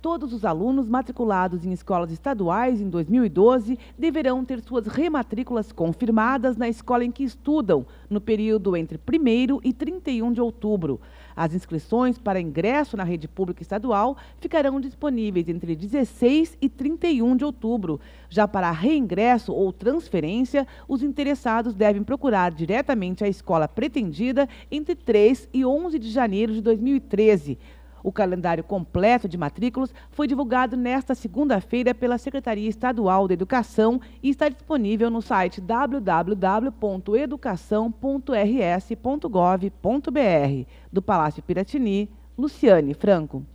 todos os alunos matriculados em escolas estaduais em 2012 deverão ter suas rematrículas confirmadas na escola em que estudam, no período entre 1º e 31 de outubro. As inscrições para ingresso na rede pública estadual ficarão disponíveis entre 16 e 31 de outubro. Já para reingresso ou transferência, os interessados devem procurar diretamente a escola pretendida entre 3 e 11 de janeiro de 2013. O calendário completo de matrículas foi divulgado nesta segunda-feira pela Secretaria Estadual da Educação e está disponível no site www.educação.rs.gov.br. Do Palácio Piratini, Luciane Franco.